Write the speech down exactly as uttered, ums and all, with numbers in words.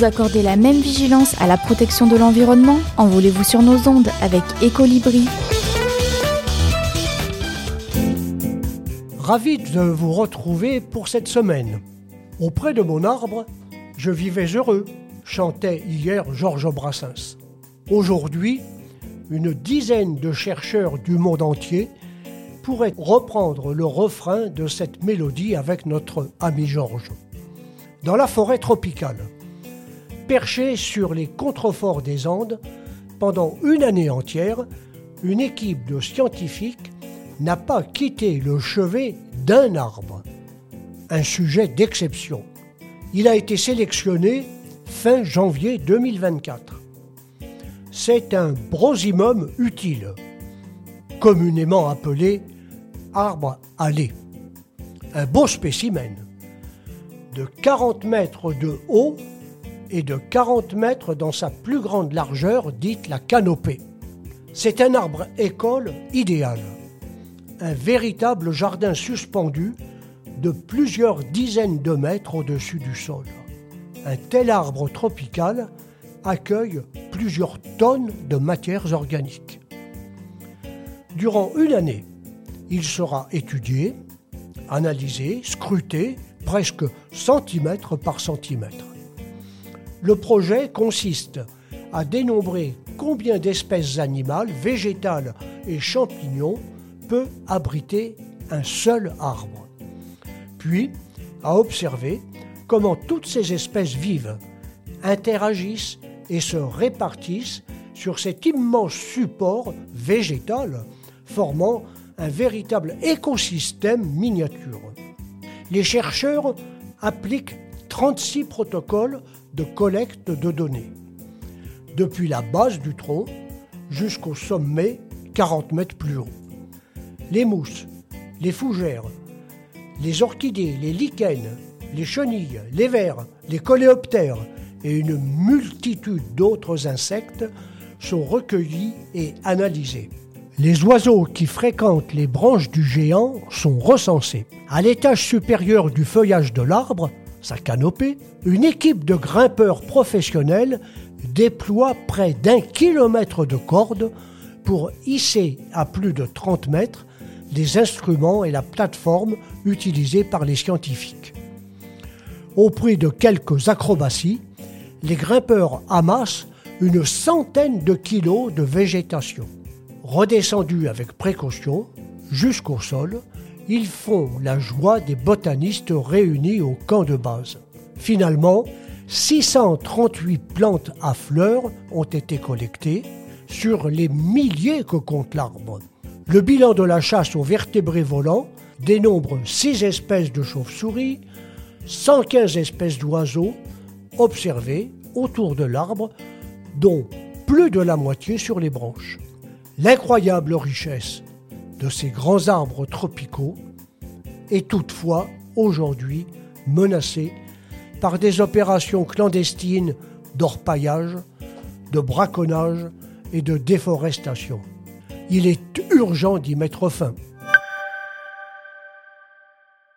Vous accordez la même vigilance à la protection de l'environnement? Envolez-vous sur nos ondes avec Ecolibri. Ravi de vous retrouver pour cette semaine. Auprès de mon arbre, je vivais heureux, chantait hier Georges Brassens. Aujourd'hui, une dizaine de chercheurs du monde entier pourraient reprendre le refrain de cette mélodie avec notre ami Georges. Dans la forêt tropicale, perché sur les contreforts des Andes, pendant une année entière, une équipe de scientifiques n'a pas quitté le chevet d'un arbre. Un sujet d'exception. Il a été sélectionné fin janvier deux mille vingt-quatre. C'est un brosimum utile, communément appelé arbre à lait. Un beau spécimen, de quarante mètres de haut et de quarante mètres dans sa plus grande largeur, dite la canopée. C'est un arbre école idéal. Un véritable jardin suspendu de plusieurs dizaines de mètres au-dessus du sol. Un tel arbre tropical accueille plusieurs tonnes de matières organiques. Durant une année, il sera étudié, analysé, scruté, presque centimètre par centimètre. Le projet consiste à dénombrer combien d'espèces animales, végétales et champignons peut abriter un seul arbre. Puis, à observer comment toutes ces espèces vivent, interagissent et se répartissent sur cet immense support végétal formant un véritable écosystème miniature. Les chercheurs appliquent trente-six protocoles de collecte de données, depuis la base du tronc jusqu'au sommet quarante mètres plus haut. Les mousses, les fougères, les orchidées, les lichens, les chenilles, les vers, les coléoptères et une multitude d'autres insectes sont recueillis et analysés. Les oiseaux qui fréquentent les branches du géant sont recensés. À l'étage supérieur du feuillage de l'arbre, sa canopée, une équipe de grimpeurs professionnels déploie près d'un kilomètre de cordes pour hisser à plus de trente mètres les instruments et la plateforme utilisés par les scientifiques. Au prix de quelques acrobaties, les grimpeurs amassent une centaine de kilos de végétation. Redescendus avec précaution jusqu'au sol, ils font la joie des botanistes réunis au camp de base. Finalement, six cent trente-huit plantes à fleurs ont été collectées sur les milliers que compte l'arbre. Le bilan de la chasse aux vertébrés volants dénombre six espèces de chauves-souris, cent quinze espèces d'oiseaux observées autour de l'arbre, dont plus de la moitié sur les branches. L'incroyable richesse de ces grands arbres tropicaux est toutefois aujourd'hui menacée par des opérations clandestines d'orpaillage, de braconnage et de déforestation. Il est urgent d'y mettre fin.